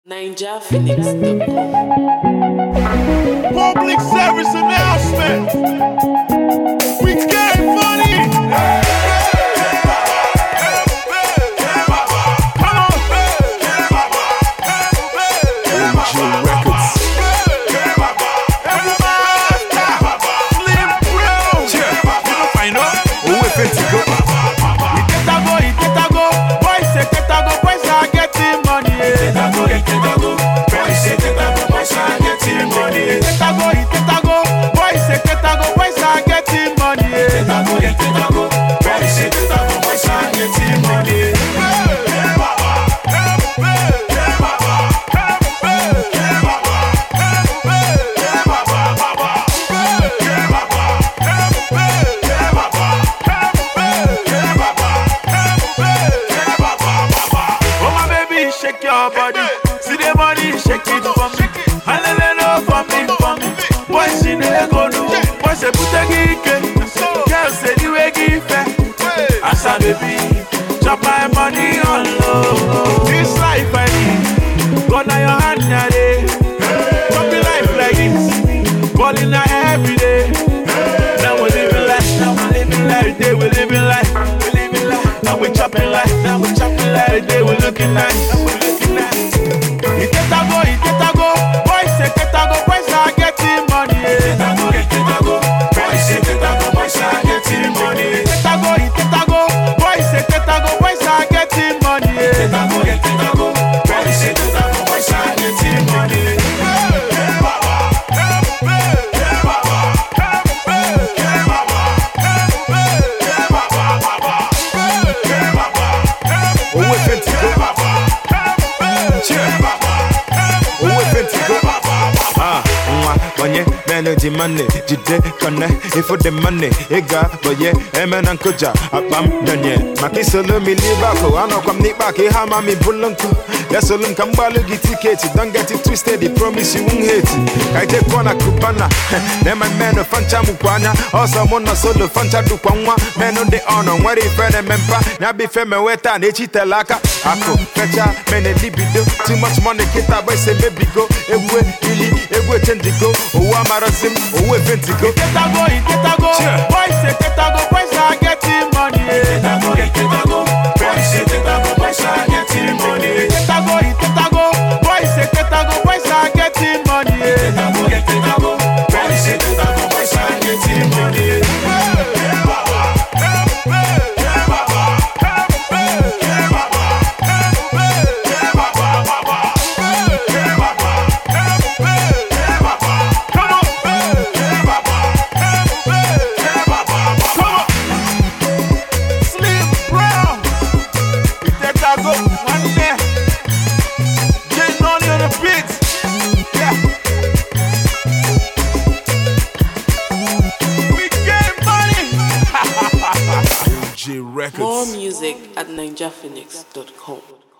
NinjaPhoenix.com. Public service announcement. We get money. Come on. OG Records. Slim Brown. Yeah. You don't find out. Who if it's go? Itetago. Boys say Tetago. Boys are getting money. Itetago. Boys say Tetago. Boys are getting money. Itetago. Boys say Tetago. Boys are getting money. Itetago. Boys say Tetago. Boys are getting money. Oh my baby, shake your body. See the money, shake it for me. Hallelujah for me. Boys in the go do. Boys say put a geek. Girls say the way give. Asa baby, chop my money on low. This life I need. Got now your hand now day. Chop the life like this. Balling out every day. Now we living life. Every day we living life. Now we chopping life. Every day we looking nice. Itetago. Boys say Tetago. Boys are getting money. Itetago. Boys say Tetago. Boys are getting money. Itetago. Boys say Tetago. Boys are getting money. Itetago. Boys say Tetago. Boys are getting money. Who if it's go? Yeah. Who if it's go? Onye melody money, jide kone, ifo the money, ega boye, emen ankoja, apam donye. Maki solo mi libako, ano kom ni baki hama mi bulunku. Yasolum kambalu gitiketi, don't get it twisted, they promise you won't hate it. Kaite kona kupana, then my man of fancha mukwanya, also mona solo fancha du kwangwa, men on the honor, what if friend and mempa, nabi feme weta, nechi telaka, ako, fecha, mene libido, too much money, kita boy say baby go, ewe, ili, ewe tendigo, owa marasim, owe ventigo. Itetago. Yeah. Boys say Tetago. Boys are getting money. Itetago. Boys say Tetago. Boys are getting money. Itetago. Boys say Tetago. Boys are getting money. Itetago. Boys say Tetago. Boys are getting money. Slim Brown. Itetago. Money. Getting on the beat. Yeah. We get money. OG Records. More music at NinjaPhoenix.com.